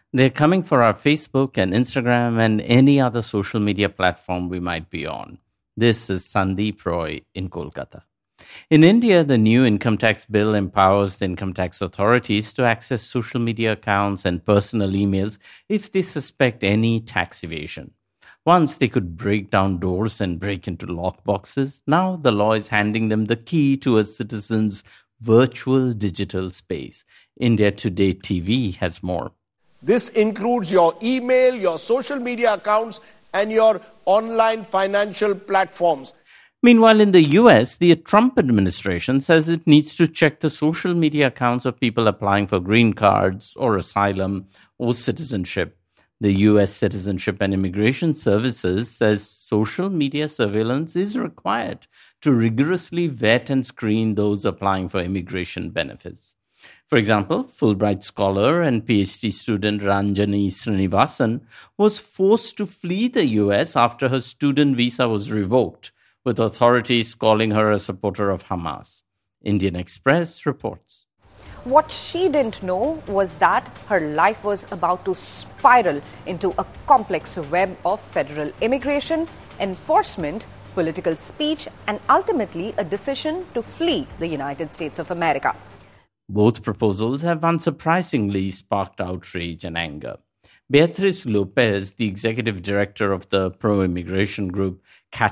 They're coming for our Facebook and Instagram and any other social media platform we might be on. This is Sandeep Roy in Kolkata. In India, the new income tax bill empowers the income tax authorities to access social media accounts and personal emails if they suspect any tax evasion. Once they could break down doors and break into lockboxes, now the law is handing them the key to a citizen's virtual digital space. India Today TV has more. This includes your email, your social media accounts, and your online financial platforms. Meanwhile, in the US, the Trump administration says it needs to check the social media accounts of people applying for green cards or asylum or citizenship. The US Citizenship and Immigration Services says social media surveillance is required to rigorously vet and screen those applying for immigration benefits. For example, Fulbright scholar and PhD student Ranjani Srinivasan was forced to flee the US after her student visa was revoked, with authorities calling her a supporter of Hamas. Indian Express reports. What she didn't know was that her life was about to spiral into a complex web of federal immigration, enforcement, political speech, and ultimately a decision to flee the United States of America. Both proposals have unsurprisingly sparked outrage and anger. Beatriz Lopez, the executive director of the pro-immigration group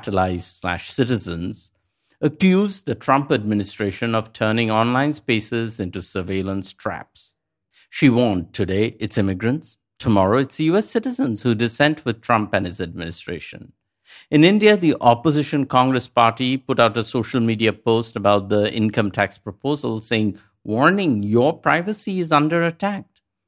Catalyze/Citizens, accused the Trump administration of turning online spaces into surveillance traps. She warned today it's immigrants, tomorrow it's US citizens who dissent with Trump and his administration. In India, the opposition Congress party put out a social media post about the income tax proposal saying, warning, your privacy is under attack.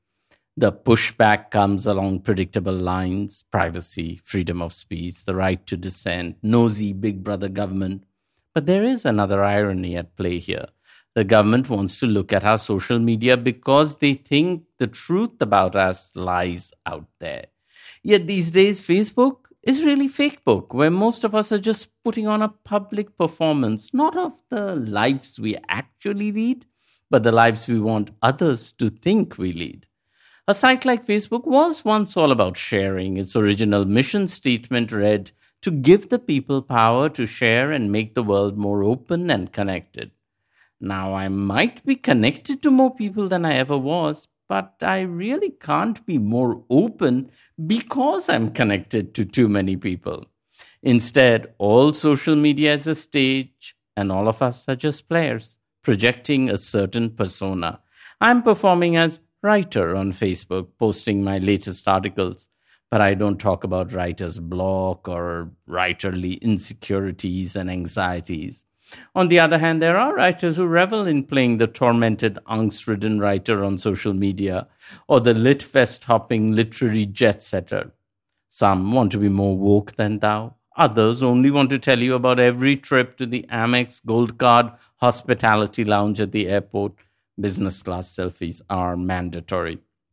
The pushback comes along predictable lines: privacy, freedom of speech, the right to dissent, nosy big brother government. But there is another irony at play here. The government wants to look at our social media because they think the truth about us lies out there. Yet these days, Facebook is really Fakebook, where most of us are just putting on a public performance, not of the lives we actually lead, but the lives we want others to think we lead. A site like Facebook was once all about sharing. Its original mission statement read, to give the people power to share and make the world more open and connected. Now, I might be connected to more people than I ever was, but I really can't be more open because I'm connected to too many people. Instead, all social media is a stage, and all of us are just players, projecting a certain persona. I'm performing as writer on Facebook, posting my latest articles. But I don't talk about writer's block or writerly insecurities and anxieties. On the other hand, there are writers who revel in playing the tormented, angst-ridden writer on social media or the lit-fest-hopping literary jet-setter. Some want to be more woke than thou. Others only want to tell you about every trip to the Amex Gold Card hospitality lounge at the airport. Business class selfies are mandatory.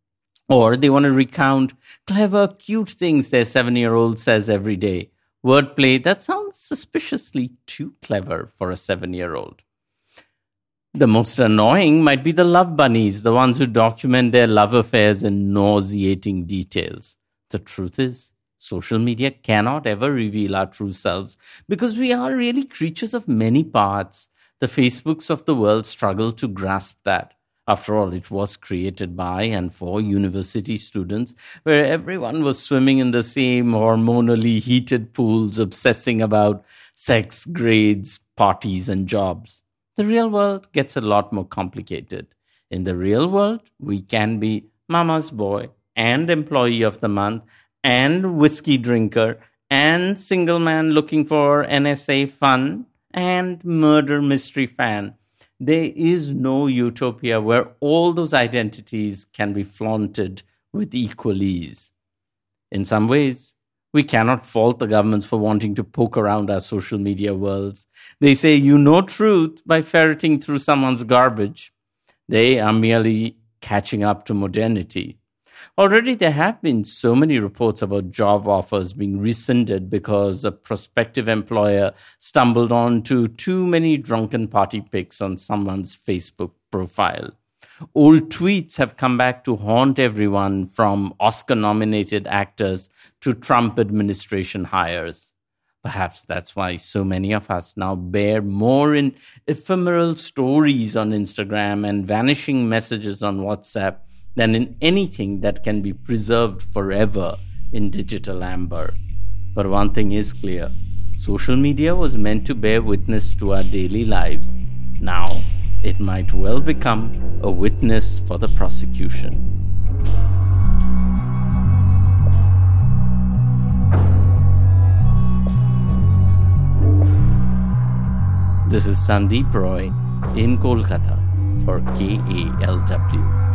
Or they want to recount clever, cute things their 7-year-old says every day. Wordplay that sounds suspiciously too clever for a 7-year-old. The most annoying might be the love bunnies, the ones who document their love affairs in nauseating details. The truth is, social media cannot ever reveal our true selves because we are really creatures of many parts. The Facebooks of the world struggle to grasp that. After all, it was created by and for university students, where everyone was swimming in the same hormonally heated pools, obsessing about sex, grades, parties, and jobs. The real world gets a lot more complicated. In the real world, we can be mama's boy and employee of the month and whiskey drinker and single man looking for NSA fun and murder mystery fan. There is no utopia where all those identities can be flaunted with equal ease. In some ways, we cannot fault the governments for wanting to poke around our social media worlds. They say you know truth by ferreting through someone's garbage. They are merely catching up to modernity. Already there have been so many reports about job offers being rescinded because a prospective employer stumbled onto too many drunken party pics on someone's Facebook profile. Old tweets have come back to haunt everyone from Oscar-nominated actors to Trump administration hires. Perhaps that's why so many of us now bear more in ephemeral stories on Instagram and vanishing messages on WhatsApp than in anything that can be preserved forever in digital amber. But one thing is clear. Social media was meant to bear witness to our daily lives. Now, it might well become a witness for the prosecution. This is Sandeep Roy in Kolkata for KALW.